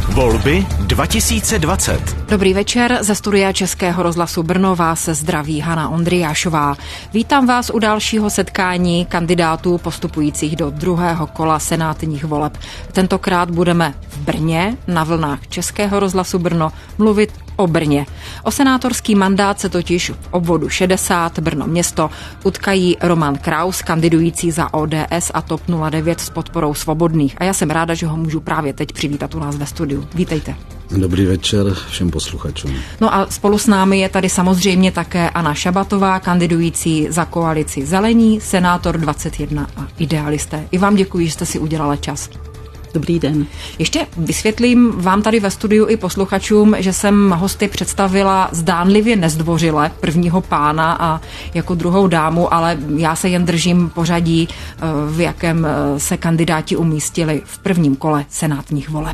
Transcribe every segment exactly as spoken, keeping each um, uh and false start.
Volby dva tisíce dvacet. Dobrý večer, ze studia Českého rozhlasu Brno vás zdraví Hana Ondryjášová. Vítám vás u dalšího setkání kandidátů postupujících do druhého kola senátních voleb. Tentokrát budeme v Brně na vlnách Českého rozhlasu Brno mluvit o Brně. O senátorský mandát se totiž v obvodu šedesát Brno město utkají Roman Kraus, kandidující za O D S a TOP nula devět s podporou Svobodných. A já jsem ráda, že ho můžu právě teď přivítat u nás ve studiu. Vítejte. Dobrý večer všem posluchačům. No a spolu s námi je tady samozřejmě také Anna Šabatová, kandidující za koalici Zelení, senátor dvacet jedna a Idealisté. I vám děkuji, že jste si udělala čas. Dobrý den. Ještě vysvětlím vám tady ve studiu i posluchačům, že jsem hosty představila zdánlivě nezdvořile, prvního pána a jako druhou dámu, ale já se jen držím pořadí, v jakém se kandidáti umístili v prvním kole senátních voleb.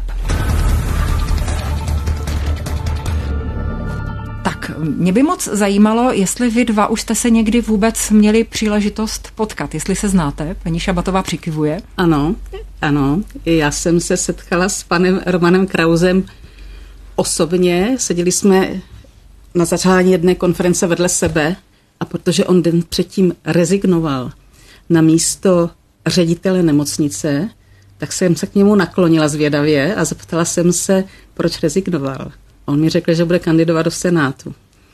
Tak, mě by moc zajímalo, jestli vy dva už jste se někdy vůbec měli příležitost potkat, jestli se znáte. Paní Šabatová přikivuje. Ano, ano. Já jsem se setkala s panem Romanem Krausem osobně. Seděli jsme na začátku jedné konference vedle sebe a protože on den předtím rezignoval na místo ředitele nemocnice, tak jsem se k němu naklonila zvědavě a zeptala jsem se, proč rezignoval. On mi řekl, že bude kandidovat do Senátu.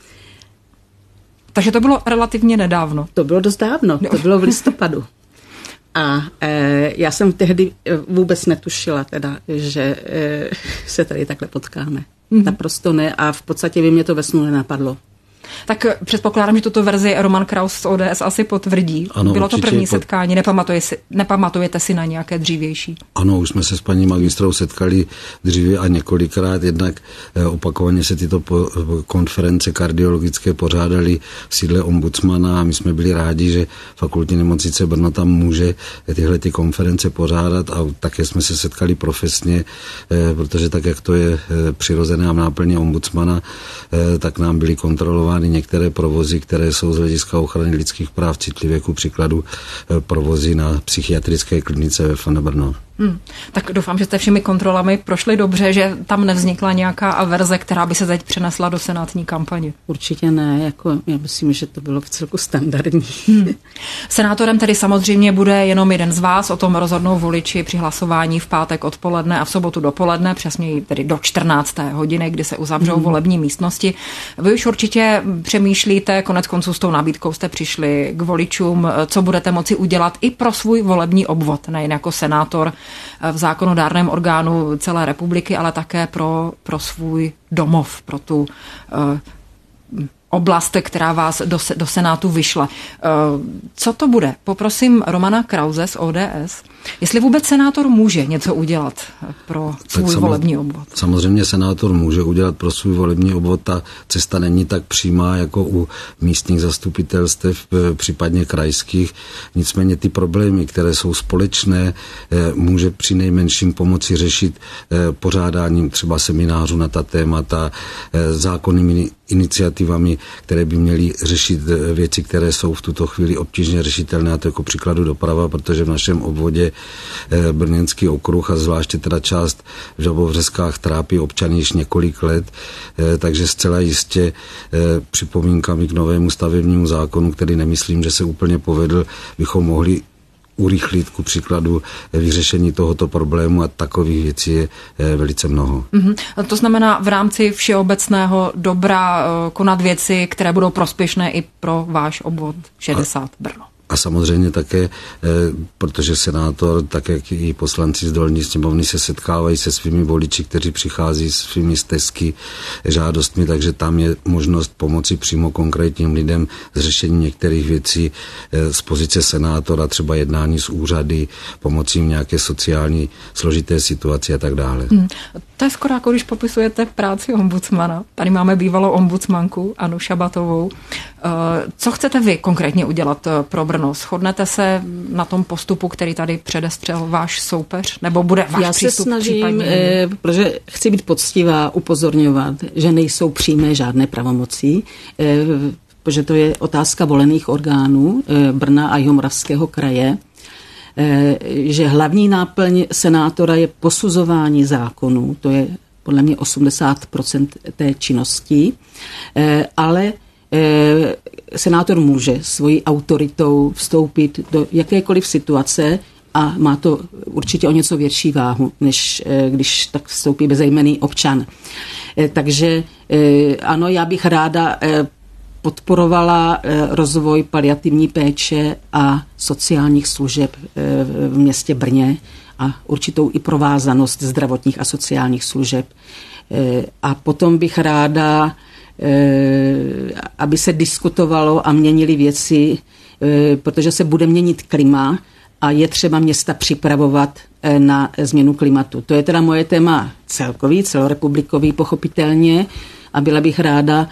Takže to bylo relativně nedávno. To bylo dost dávno, to bylo v listopadu. A e, já jsem tehdy vůbec netušila, teda, že e, se tady takhle potkáme. Mm-hmm. Naprosto ne a v podstatě by mě to ve snu nenapadlo. Tak předpokládám, že tuto verzi Roman Kraus z O D S asi potvrdí. Ano, bylo to první pot... setkání, nepamatuje si, nepamatujete si na nějaké dřívější? Ano, už jsme se s paní magistrou setkali dříve a několikrát, jednak opakovaně se tyto po, konference kardiologické pořádaly v sídle ombudsmana a my jsme byli rádi, že fakultní nemocnice Brno tam může tyhle ty konference pořádat a také jsme se setkali profesně, protože tak, jak to je přirozené a v náplně ombudsmana, tak nám byly kontrolovány některé provozy, které jsou z hlediska ochrany lidských práv citlivé, ku příkladu provozy na psychiatrické klinice ve F N Brno. Hmm. Tak doufám, že jste všemi kontrolami prošli dobře, že tam nevznikla nějaká averze, která by se teď přenesla do senátní kampaně. Určitě ne, jako já myslím, že to bylo v celku standardní. Hmm. Senátorem tedy samozřejmě bude jenom jeden z vás, o tom rozhodnou voliči při hlasování v pátek odpoledne a v sobotu dopoledne, přesně tedy do čtrnácté hodiny, kdy se uzavřou hmm. volební místnosti. Vy už určitě přemýšlíte, konec konců s tou nabídkou jste přišli k voličům, co budete moci udělat i pro svůj volební obvod, nejen jako senátor v zákonodárném orgánu celé republiky, ale také pro, pro svůj domov, pro tu uh, oblast, která vás do, do Senátu vyšla. Uh, co to bude? Poprosím Romana Krause z O D S, jestli vůbec senátor může něco udělat pro svůj volební obvod. Samozřejmě senátor může udělat pro svůj volební obvod. Ta cesta není tak přímá jako u místních zastupitelstev, případně krajských. Nicméně ty problémy, které jsou společné, může při nejmenším pomoci řešit pořádáním třeba seminářů na ta témata, zákonnými iniciativami, které by měly řešit věci, které jsou v tuto chvíli obtížně řešitelné, a to jako příkladu doprava, protože v našem obvodě Brněnský okruh a zvláště teda část v Žabovřeskách trápí občany již několik let, takže zcela jistě připomínkami k novému stavebnímu zákonu, který nemyslím, že se úplně povedl, bychom mohli urychlit ku příkladu vyřešení tohoto problému a takových věcí je velice mnoho. Mm-hmm. To znamená v rámci všeobecného dobra konat věci, které budou prospěšné i pro váš obvod šedesát Brno. A samozřejmě také, protože senátor, tak jak i poslanci z dolní sněmovny se setkávají se svými voliči, kteří přichází s svými stesky, žádostmi, takže tam je možnost pomoci přímo konkrétním lidem s řešením některých věcí z pozice senátora, třeba jednání s úřady, pomocí nějaké sociální složité situaci a tak dále. Hmm. To je skoro jako když popisujete práci ombudsmana. Tady máme bývalou ombudsmanku Annu Šabatovou. Co chcete vy konkrétně udělat pro Brno? Shodnete se na tom postupu, který tady předestřel váš soupeř? Nebo bude váš Já přístup se snažím, případně? Eh, protože chci být poctivá, upozorňovat, že nejsou přímé žádné pravomocí, eh, protože to je otázka volených orgánů eh, Brna a Jihomoravského kraje, eh, že hlavní náplň senátora je posuzování zákonů, to je podle mě osmdesát procent té činnosti, ale senátor může svojí autoritou vstoupit do jakékoliv situace a má to určitě o něco větší váhu, než když tak vstoupí bezejmenný občan. Takže ano, já bych ráda podporovala rozvoj paliativní péče a sociálních služeb v městě Brně a určitou i provázanost zdravotních a sociálních služeb. A potom bych ráda, aby se diskutovalo a měnily věci, protože se bude měnit klima a je třeba města připravovat na změnu klimatu. To je teda moje téma celkový, celorepublikový, pochopitelně, a byla bych ráda,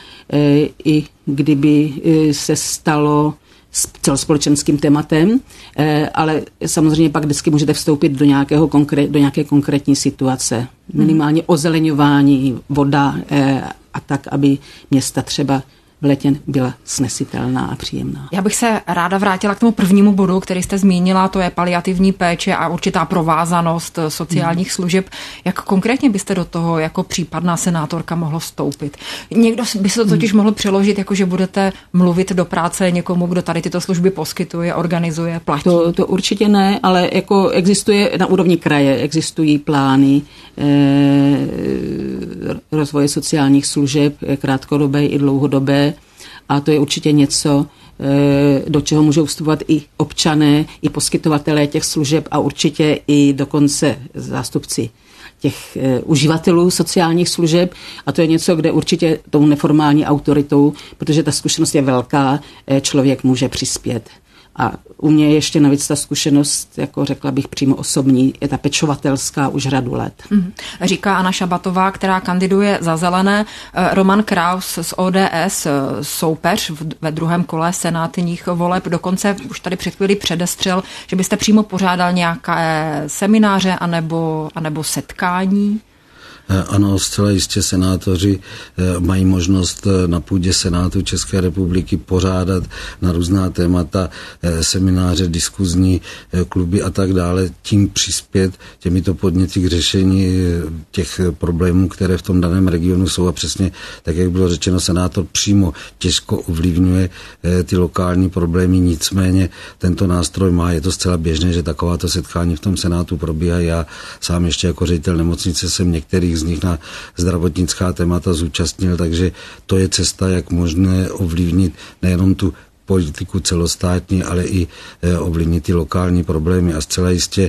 i kdyby se stalo s celospolečenským tématem, ale samozřejmě pak vždycky můžete vstoupit do, nějakého konkrét, do nějaké konkrétní situace. Minimálně ozeleňování, voda a tak, aby města třeba v létě byla snesitelná a příjemná. Já bych se ráda vrátila k tomu prvnímu bodu, který jste zmínila, to je paliativní péče a určitá provázanost sociálních hmm. služeb. Jak konkrétně byste do toho jako případná senátorka mohlo vstoupit? Někdo by se to totiž hmm. mohl přeložit, jako že budete mluvit do práce někomu, kdo tady tyto služby poskytuje, organizuje, platí. To, to určitě ne, ale jako existuje na úrovni kraje, existují plány eh, rozvoje sociálních služeb, krátkodobé i dlouhodobé. A to je určitě něco, do čeho můžou vstupovat i občané, i poskytovatelé těch služeb a určitě i dokonce zástupci těch uživatelů sociálních služeb. A to je něco, kde určitě tou neformální autoritou, protože ta zkušenost je velká, člověk může přispět. A u mě ještě navíc ta zkušenost, jako řekla bych přímo osobní, je ta pečovatelská už řadu let. Mm. Říká Anna Šabatová, která kandiduje za Zelené. Roman Kraus z O D S, soupeř ve druhém kole senátních voleb, dokonce už tady před chvíli předestřel, že byste přímo pořádal nějaké semináře anebo, anebo setkání. Ano, zcela jistě senátoři mají možnost na půdě Senátu České republiky pořádat na různá témata semináře, diskuzní kluby a tak dále, tím přispět těmito podněty k řešení těch problémů, které v tom daném regionu jsou a přesně, tak jak bylo řečeno, senátor přímo těžko ovlivňuje ty lokální problémy, nicméně tento nástroj má, je to zcela běžné, že takováto setkání v tom Senátu probíhají. Já sám ještě jako ředitel nemocnice jsem některých z nich na zdravotnická témata zúčastnil, takže to je cesta, jak možné ovlivnit nejenom tu politiku celostátní, ale i ovlivnit ty lokální problémy. A zcela jistě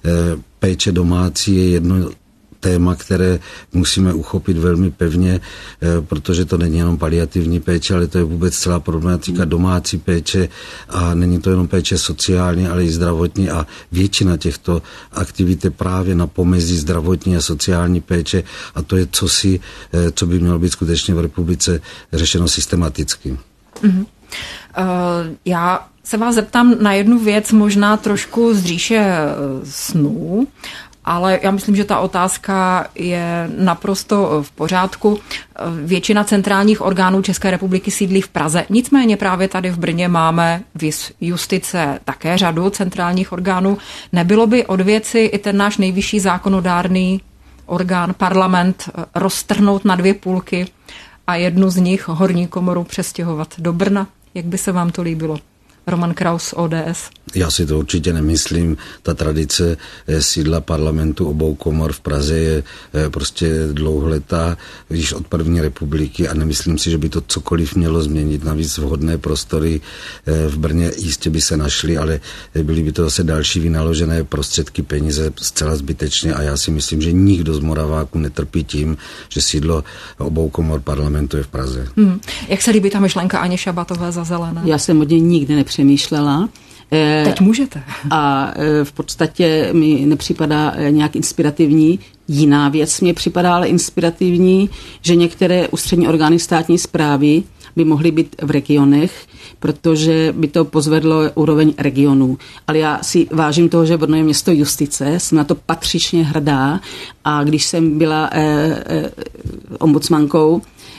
péče domácí je jedno téma, které musíme uchopit velmi pevně, protože to není jenom paliativní péče, ale to je vůbec celá problematika domácí péče a není to jenom péče sociální, ale i zdravotní a většina těchto aktivit je právě na pomezí zdravotní a sociální péče a to je cosi, co by mělo být skutečně v republice řešeno systematicky. Mm-hmm. Uh, já se vás zeptám na jednu věc, možná trošku z říše snů, ale já myslím, že ta otázka je naprosto v pořádku. Většina centrálních orgánů České republiky sídlí v Praze. Nicméně právě tady v Brně máme vis justice také řadu centrálních orgánů. Nebylo by od věci i ten náš nejvyšší zákonodárný orgán, parlament, roztrhnout na dvě půlky a jednu z nich, horní komoru, přestěhovat do Brna? Jak by se vám to líbilo? Roman Kraus, O D S. Já si to určitě nemyslím. Ta tradice sídla parlamentu obou komor v Praze je prostě dlouholetá, již od první republiky a nemyslím si, že by to cokoliv mělo změnit. Navíc vhodné prostory v Brně jistě by se našly, ale byly by to zase další vynaložené prostředky, peníze zcela zbytečně a já si myslím, že nikdo z Moraváku netrpí tím, že sídlo obou komor parlamentu je v Praze. Hmm. Jak se líbí ta myšlenka Aně Šabatové za Zelené? Já jsem od něj nikdy nepřemýšlela. Teď můžete. A v podstatě mi nepřipadá nějak inspirativní. Jiná věc mě připadá ale inspirativní, že některé ústřední orgány státní správy by mohly být v regionech, protože by to pozvedlo úroveň regionů. Ale já si vážím toho, že Brno je město justice, jsem na to patřičně hrdá a když jsem byla eh, eh, ombudsmankou,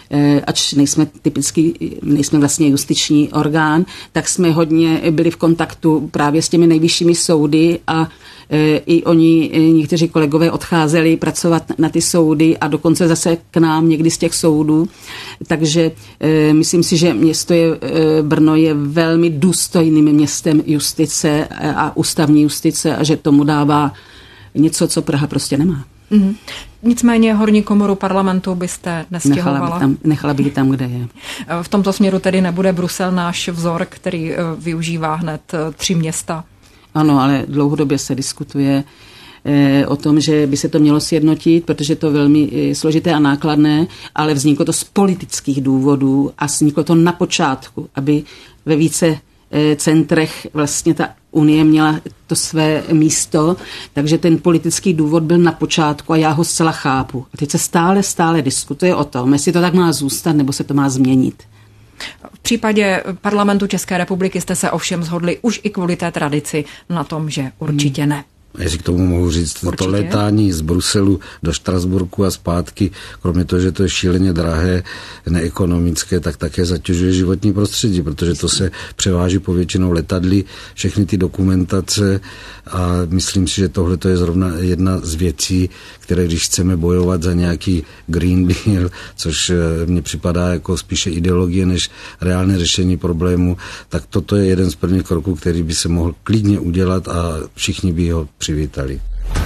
ač nejsme typický, nejsme vlastně justiční orgán, tak jsme hodně byli v kontaktu právě s těmi nejvyššími soudy a i oni, někteří kolegové odcházeli pracovat na ty soudy a dokonce zase k nám někdy z těch soudů. Takže myslím si, že město je, Brno je velmi důstojným městem justice a ústavní justice a že tomu dává něco, co Praha prostě nemá. Mm. Nicméně horní komoru parlamentu byste nestěhovala? Nechala, by tam, nechala bych tam, kde je. V tomto směru tedy nebude Brusel náš vzor, který využívá hned tři města? Ano, ale dlouhodobě se diskutuje eh, o tom, že by se to mělo sjednotit, protože to je velmi eh, složité a nákladné, ale vzniklo to z politických důvodů a vzniklo to na počátku, aby ve více eh, centrech vlastně ta Unie měla to své místo, takže ten politický důvod byl na počátku a já ho zcela chápu. A teď se stále, stále diskutuje o tom, jestli to tak má zůstat, nebo se to má změnit. V případě parlamentu České republiky jste se ovšem shodli už i kvůli té tradici na tom, že určitě ne. Jestli k tomu mohu říct, to letání z Bruselu do Štrasburku a zpátky, kromě toho, že to je šíleně drahé, neekonomické, tak také zatěžuje životní prostředí, protože to se převáží povětšinou letadly, všechny ty dokumentace a myslím si, že tohle je zrovna jedna z věcí, které když chceme bojovat za nějaký Green Deal, což mně připadá jako spíše ideologie než reálné řešení problému, tak toto je jeden z prvních kroků, který by se mohl klidně udělat a všichni by ho přivítali.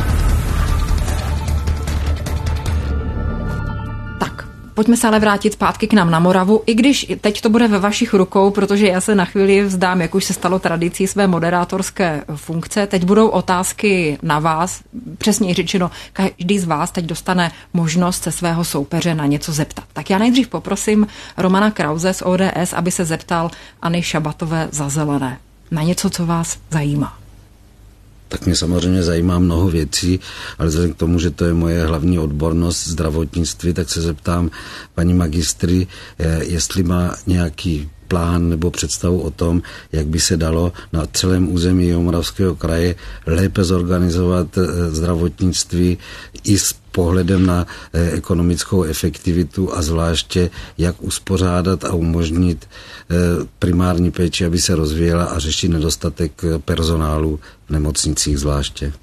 Tak, pojďme se ale vrátit zpátky k nám na Moravu, i když teď to bude ve vašich rukou, protože já se na chvíli vzdám, jak už se stalo tradicí své moderátorské funkce. Teď budou otázky na vás, přesněji řečeno, každý z vás teď dostane možnost se svého soupeře na něco zeptat. Tak já nejdřív poprosím Romana Krause z O D S, aby se zeptal Anny Šabatové za Zelené na něco, co vás zajímá. Tak mě samozřejmě zajímá mnoho věcí, ale vzhledem k tomu, že to je moje hlavní odbornost zdravotnictví, tak se zeptám paní magistry, jestli má nějaký plán nebo představu o tom, jak by se dalo na celém území Jihomoravského kraje lépe zorganizovat zdravotnictví i s pohledem na ekonomickou efektivitu a zvláště jak uspořádat a umožnit primární péči, aby se rozvíjela a řešit nedostatek personálu v nemocnicích zvláště.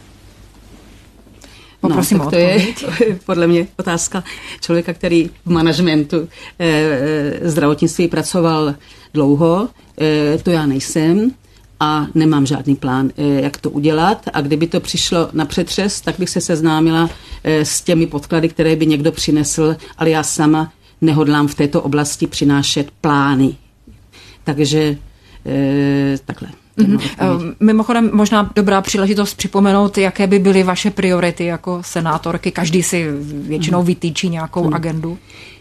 Poprosím no, o to je podle mě otázka člověka, který v managementu e, zdravotnictví pracoval dlouho. E, to já nejsem a nemám žádný plán, e, jak to udělat. A kdyby to přišlo na přetřes, tak bych se seznámila e, s těmi podklady, které by někdo přinesl, ale já sama nehodlám v této oblasti přinášet plány. Takže e, takhle. Mm-hmm. Mimochodem možná dobrá příležitost připomenout, jaké by byly vaše priority jako senátorky. Každý si většinou vytýčí nějakou mm. agendu.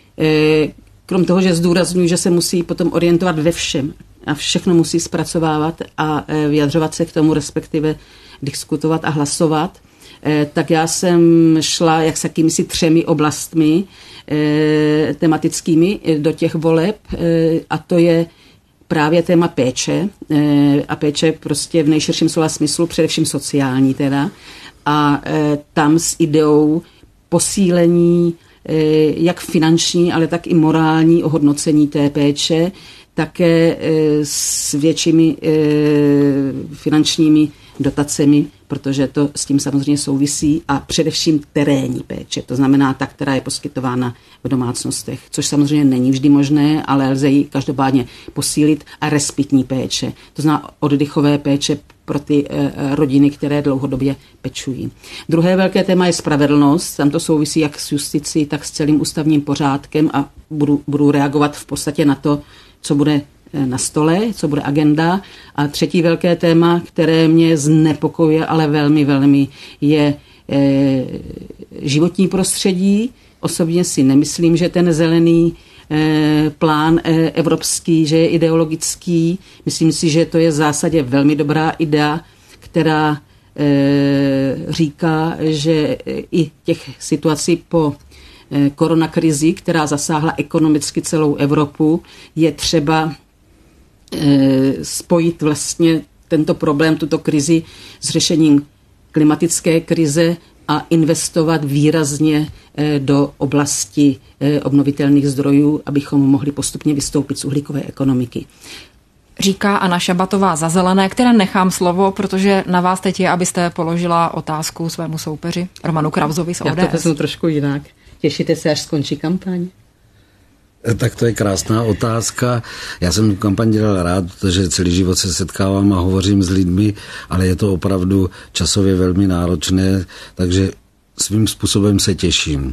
Krom toho, že zdůrazňuji, že se musí potom orientovat ve všem a všechno musí zpracovávat a vyjadřovat se k tomu, respektive diskutovat a hlasovat, tak já jsem šla jak s jakýmisi třemi oblastmi tematickými do těch voleb a to je právě téma péče a péče prostě v nejširším slova smyslu, především sociální teda. A tam s ideou posílení jak finanční, ale tak i morální ohodnocení té péče, také s většími finančními dotacemi, protože to s tím samozřejmě souvisí a především terénní péče, to znamená ta, která je poskytována v domácnostech, což samozřejmě není vždy možné, ale lze ji každopádně posílit a respitní péče, to znamená oddychové péče pro ty e, rodiny, které dlouhodobě pečují. Druhé velké téma je spravedlnost, tam to souvisí jak s justicí, tak s celým ústavním pořádkem a budu, budu reagovat v podstatě na to, co bude na stole, co bude agenda. A třetí velké téma, které mě znepokojuje, ale velmi, velmi, je e, životní prostředí. Osobně si nemyslím, že ten zelený e, plán e, evropský, že je ideologický. Myslím si, že to je v zásadě velmi dobrá idea, která e, říká, že i těch situací po e, koronakrizi, která zasáhla ekonomicky celou Evropu, je třeba spojit vlastně tento problém, tuto krizi s řešením klimatické krize, a investovat výrazně do oblasti obnovitelných zdrojů, abychom mohli postupně vystoupit z uhlíkové ekonomiky. Říká Anna Šabatová za Zelené, které nechám slovo, protože na vás teď je, abyste položila otázku svému soupeři Romanu Krausovi z O D S. Já to vezmu trošku jinak. Těšíte se, až skončí kampaň? Tak to je krásná otázka. Já jsem tu kampaň dělal rád, protože celý život se setkávám a hovořím s lidmi, ale je to opravdu časově velmi náročné, takže svým způsobem se těším.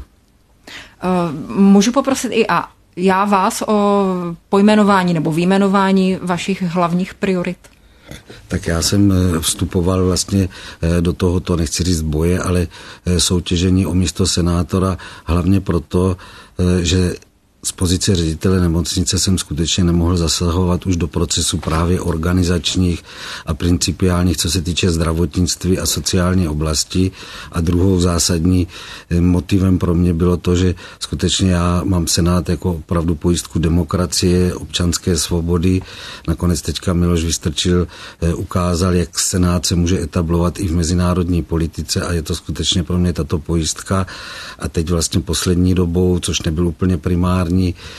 Uh, můžu poprosit i a já vás o pojmenování nebo vyjmenování vašich hlavních priorit? Tak já jsem vstupoval vlastně do tohoto, nechci říct boje, ale soutěžení o místo senátora hlavně proto, že z pozice ředitele nemocnice jsem skutečně nemohl zasahovat už do procesu právě organizačních a principiálních, co se týče zdravotnictví a sociální oblasti. A druhou zásadní motivem pro mě bylo to, že skutečně já mám Senát jako opravdu pojistku demokracie, občanské svobody. Nakonec teďka Miloš Vystrčil ukázal, jak Senát se může etablovat i v mezinárodní politice a je to skutečně pro mě tato pojistka. A teď vlastně poslední dobou, což nebyl úplně primární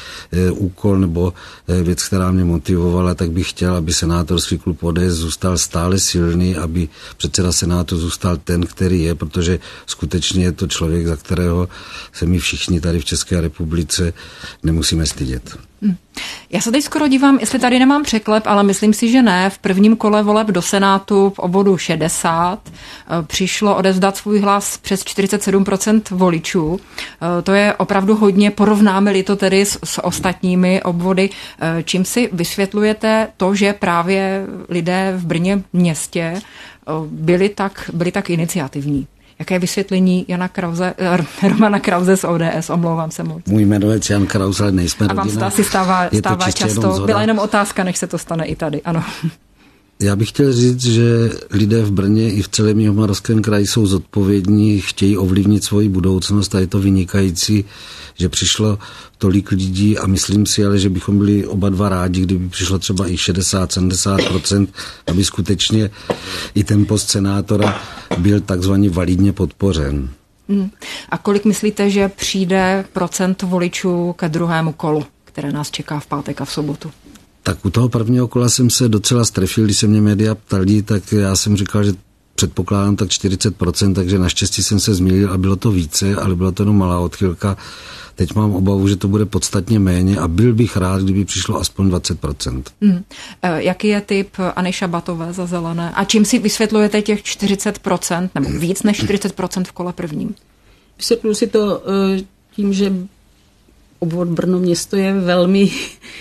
úkol nebo věc, která mě motivovala, tak bych chtěl, aby senátorský klub O D S zůstal stále silný, aby předseda Senátu zůstal ten, který je, protože skutečně je to člověk, za kterého se my všichni tady v České republice nemusíme stydět. Hmm. Já se teď skoro dívám, jestli tady nemám překlep, ale myslím si, že ne. V prvním kole voleb do Senátu v obvodu šedesát přišlo odevzdat svůj hlas přes čtyřicet sedm procent voličů. To je opravdu hodně, porovnáme-li to tedy s, s ostatními obvody. Čím si vysvětlujete to, že právě lidé v Brně městě byli tak, byli tak iniciativní? Jaké je vysvětlení Jana Krause, Romana Krause z O D S? Omlouvám se moc. Můj jméno je Jan Kraus, ale nejsme rodina. A vám to asi stává, stává často. Jenom Byla jenom otázka, než se to stane i tady. Ano. Já bych chtěl říct, že lidé v Brně i v celém Jihomoravském kraji jsou zodpovědní, chtějí ovlivnit svoji budoucnost a je to vynikající, že přišlo tolik lidí a myslím si ale, že bychom byli oba dva rádi, kdyby přišlo třeba i šedesát sedmdesát procent, aby skutečně i ten post senátora byl takzvaně validně podpořen. Hmm. A kolik myslíte, že přijde procent voličů ke druhému kolu, které nás čeká v pátek a v sobotu? Tak u toho prvního kola jsem se docela strefil, když se mě média ptali, tak já jsem říkal, že předpokládám tak čtyřicet procent, takže naštěstí jsem se zmýlil a bylo to více, ale byla to jenom malá odchylka. Teď mám obavu, že to bude podstatně méně a byl bych rád, kdyby přišlo aspoň dvacet procent. Hmm. Jaký je typ Anny Šabatové za Zelené? A čím si vysvětlujete těch čtyřicet procent nebo víc než čtyřicet procent v kole prvním? Vysvětluji si to tím, že obvod Brno město je velmi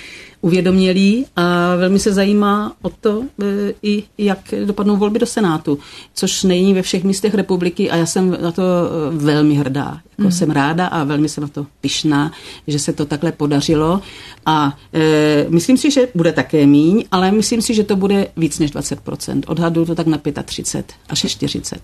uvědomělý a velmi se zajímá o to, i jak dopadnou volby do Senátu, což není ve všech místech republiky a já jsem na to velmi hrdá. Jako mm. Jsem ráda a velmi jsem na to pyšná, že se to takhle podařilo a e, myslím si, že bude také míň, ale myslím si, že to bude víc než dvacet procent. Odhaduju to tak na třicet pět až čtyřicet.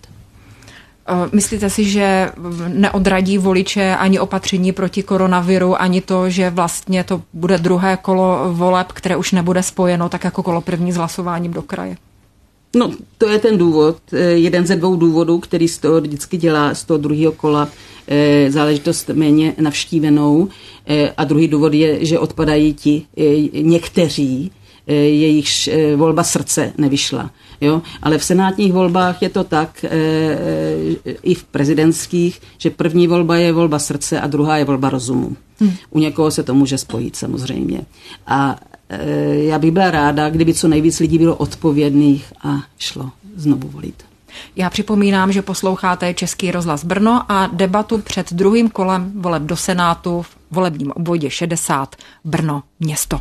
Myslíte si, že neodradí voliče ani opatření proti koronaviru, ani to, že vlastně to bude druhé kolo voleb, které už nebude spojeno tak jako kolo první s hlasováním do kraje? No, to je ten důvod, jeden ze dvou důvodů, který z toho vždycky dělá z toho druhého kola záležitost méně navštívenou. A druhý důvod je, že odpadají ti někteří, jejichž volba srdce nevyšla. Jo? Ale v senátních volbách je to tak, e, e, i v prezidentských, že první volba je volba srdce a druhá je volba rozumu. Hmm. U někoho se to může spojit samozřejmě. A e, já bych byla ráda, kdyby co nejvíc lidí bylo odpovědných a šlo znovu volit. Já připomínám, že posloucháte Český rozhlas Brno a debatu před druhým kolem voleb do Senátu v volebním obvodě šedesát Brno město.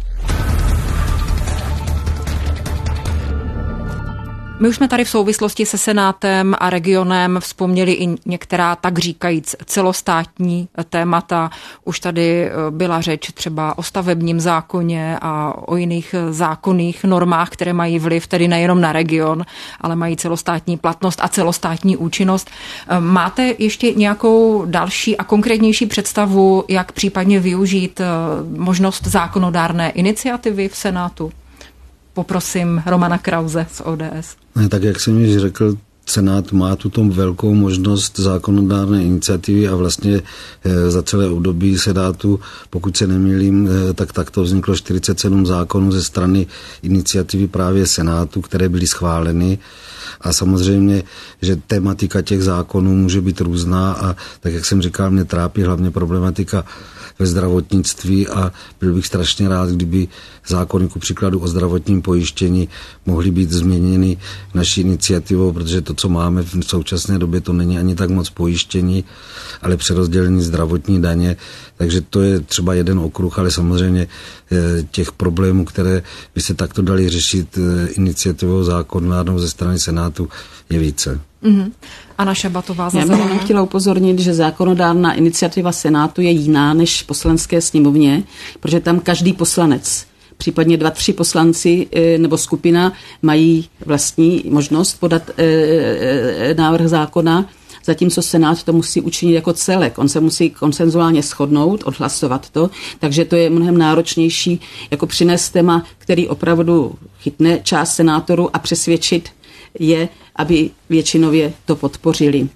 My už jsme tady v souvislosti se Senátem a regionem vzpomněli i některá, tak říkajíc, celostátní témata. Už tady byla řeč třeba o stavebním zákoně a o jiných zákonných normách, které mají vliv tedy nejenom na region, ale mají celostátní platnost a celostátní účinnost. Máte ještě nějakou další a konkrétnější představu, jak případně využít možnost zákonodárné iniciativy v Senátu? Poprosím Romana Krause z O D S. Ne, tak jak jsem již řekl, Senát má tuto velkou možnost zákonodárné iniciativy a vlastně za celé období Senátu, pokud se nemýlím, tak takto vzniklo čtyřicet sedm zákonů ze strany iniciativy právě Senátu, které byly schváleny. A samozřejmě, že tematika těch zákonů může být různá a tak, jak jsem říkal, mě trápí hlavně problematika ve zdravotnictví a byl bych strašně rád, kdyby zákony ku příkladu o zdravotním pojištění mohly být změněny naší iniciativou, protože to, co máme v současné době, to není ani tak moc pojištění, ale přerozdělení zdravotní daně. Takže to je třeba jeden okruh, ale samozřejmě těch problémů, které by se takto dali řešit iniciativou zákonodárnou ze strany Senátu, je více. Mm-hmm. Anna Šabatová za Já bych jenom chtěla upozornit, že zákonodárná iniciativa Senátu je jiná než v poslanecké sněmovně, protože tam každý poslanec, případně dva, tři poslanci nebo skupina mají vlastní možnost podat návrh zákona, zatímco Senát to musí učinit jako celek. On se musí konsenzuálně shodnout, odhlasovat to, takže to je mnohem náročnější, jako přinést téma, který opravdu chytne část senátorů a přesvědčit je, aby většinově to podpořili.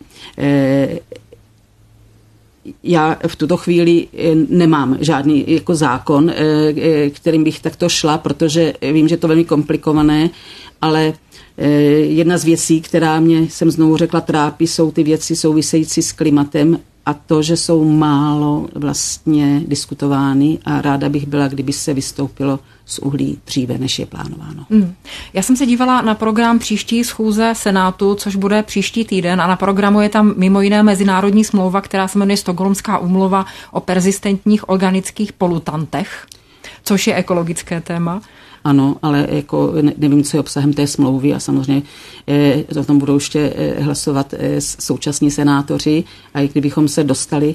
Já v tuto chvíli nemám žádný jako zákon, kterým bych takto šla, protože vím, že to je velmi komplikované, ale jedna z věcí, která mě, jsem znovu řekla, trápí, jsou ty věci související s klimatem a to, že jsou málo vlastně diskutovány a ráda bych byla, kdyby se vystoupilo z uhlí dříve, než je plánováno. Hmm. Já jsem se dívala na program příští schůze Senátu, což bude příští týden a na programu je tam mimo jiné mezinárodní smlouva, která se jmenuje Stockholmská úmluva o perzistentních organických polutantech, což je ekologické téma. Ano, ale jako nevím, co je obsahem té smlouvy a samozřejmě eh, o tom budou ještě eh, hlasovat eh, současní senátoři a i kdybychom se dostali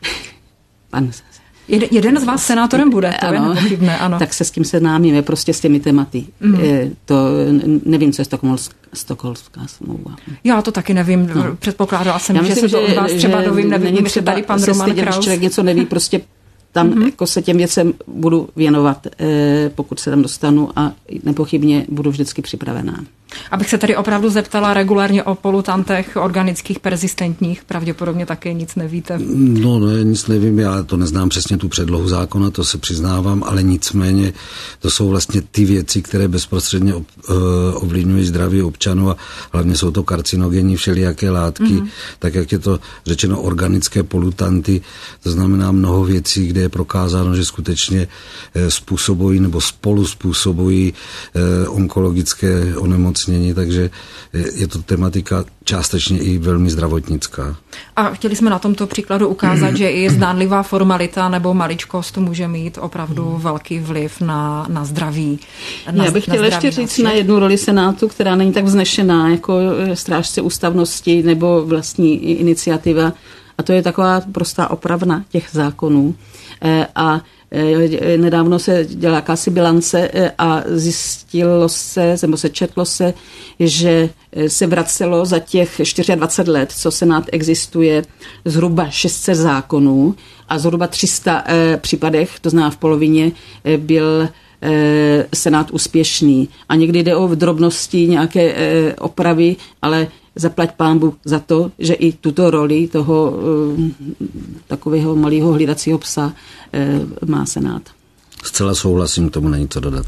pan Jeden, jeden z vás senátorem bude, to ano, je nepochybné, ano. Tak se s tím seznámíme, prostě s těmi tématy. Mm. E, to nevím, co je Stockholmská smlouva. Já to taky nevím, no. Předpokládala jsem, Já že myslím, se to od vás třeba dovím, nevím, jestli tady pan Roman Kraus. Když člověk něco neví, prostě tam mm-hmm. jako se těm věcem budu věnovat, e, pokud se tam dostanu a nepochybně budu vždycky připravená. Abych se tady opravdu zeptala regulárně o polutantech organických perzistentních, pravděpodobně také nic nevíte. No ne, nic nevím, já to neznám přesně tu předlohu zákona, to se přiznávám, ale nicméně to jsou vlastně ty věci, které bezprostředně ovlivňují zdraví občanů a hlavně jsou to karcinogenní všelijaké látky, mm-hmm. tak jak je to řečeno organické polutanty, to znamená mnoho věcí, kde je prokázáno, že skutečně způsobují nebo spolu způsobují onkologické onemocnění, takže je to tematika částečně i velmi zdravotnická. A chtěli jsme na tomto příkladu ukázat, že i zdánlivá formalita nebo maličkost může mít opravdu velký vliv na, na zdraví. Na, Já bych chtěla ještě říct na jednu roli Senátu, která není tak vznešená jako strážce ústavnosti nebo vlastní iniciativa, a to je taková prostá opravna těch zákonů. A nedávno se dělala jakási bilance a zjistilo se, nebo se četlo se, že se vracelo za těch dvacet čtyři let, co Senát existuje, zhruba šest set zákonů a zhruba tři sta případech, to znamená v polovině, byl Senát úspěšný. A někdy jde o drobnosti, nějaké opravy, ale zaplať pán Bůh za to, že i tuto roli toho takového malého hlídacího psa má Senát. Zcela souhlasím, tomu není co dodat.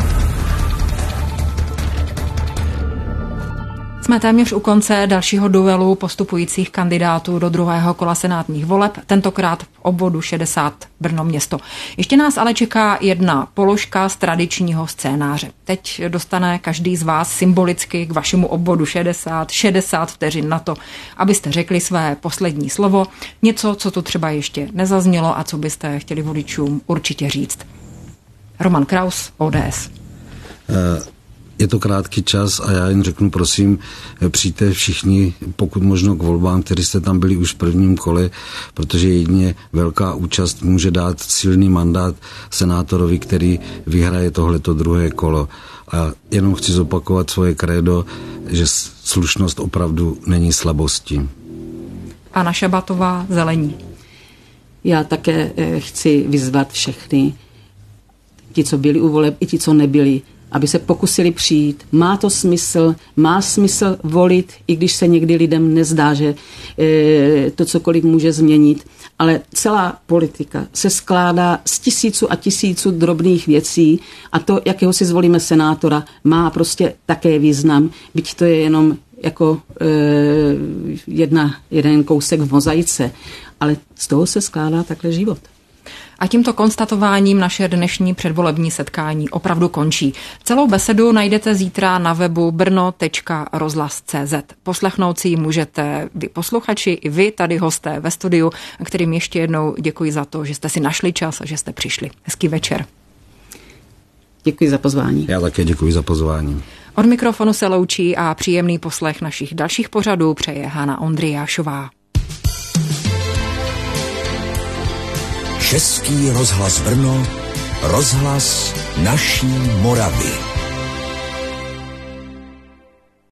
Jsme téměř u konce dalšího duelu postupujících kandidátů do druhého kola senátních voleb, tentokrát v obvodu šedesát Brno město. Ještě nás ale čeká jedna položka z tradičního scénáře. Teď dostane každý z vás symbolicky k vašemu obvodu šedesát, šedesát vteřin na to, abyste řekli své poslední slovo, něco, co tu třeba ještě nezaznělo a co byste chtěli voličům určitě říct. Roman Kraus, O D S. Uh... Je to krátký čas a já jen řeknu, prosím, přijďte všichni, pokud možno k volbám, kteří jste tam byli už v prvním kole, protože jedině velká účast může dát silný mandát senátorovi, který vyhraje tohleto druhé kolo. A jenom chci zopakovat svoje krédo, že slušnost opravdu není slabostí. Anna Šabatová, Zelení. Já také chci vyzvat všechny, ti, co byli u voleb, i ti, co nebyli, aby se pokusili přijít. Má to smysl, má smysl volit, i když se někdy lidem nezdá, že e, to cokoliv může změnit. Ale celá politika se skládá z tisíců a tisíců drobných věcí a to, jakého si zvolíme senátora, má prostě také význam, byť to je jenom jako e, jedna, jeden kousek v mozaice. Ale z toho se skládá takhle život. A tímto konstatováním naše dnešní předvolební setkání opravdu končí. Celou besedu najdete zítra na webu brno tečka rozhlas tečka cé zet. Poslechnout si ji můžete vy posluchači i vy tady hosté ve studiu, kterým ještě jednou děkuji za to, že jste si našli čas a že jste přišli. Hezký večer. Děkuji za pozvání. Já také děkuji za pozvání. Od mikrofonu se loučí a příjemný poslech našich dalších pořadů přeje Hana Ondryjášová. Český rozhlas Brno, rozhlas naší Moravy.